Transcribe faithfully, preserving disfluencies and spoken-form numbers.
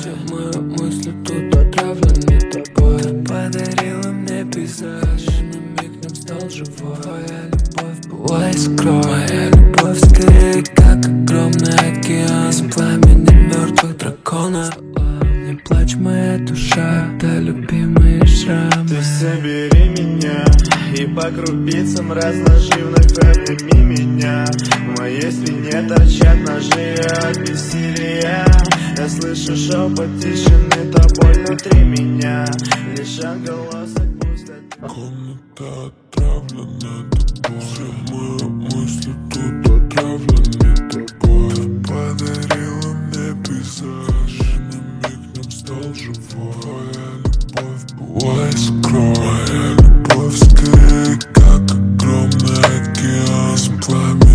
Все мои мысли тут отравлены тобой. Ты подарила мне пейзаж, на миг нам стал живой. Твоя любовь была искрой. Моя любовь скорее как огромный океан из пламени мертвых драконов. Не плачь, моя душа, это любимый шрам. Ты собери меня и по крупицам разложи, вновь обними меня. В моей спине торчат ножи от бессилия. Я слышу шепот тишины, то боль внутри меня. Лишь отголосок пустоты. Комната отравлена тобой. Все мои мысли тут отравлены тобой. Ты подарила мне пейзаж, на миг нам стал живой. Твоя любовь была искрой. Моя любовь скорее как огромный океан из пламени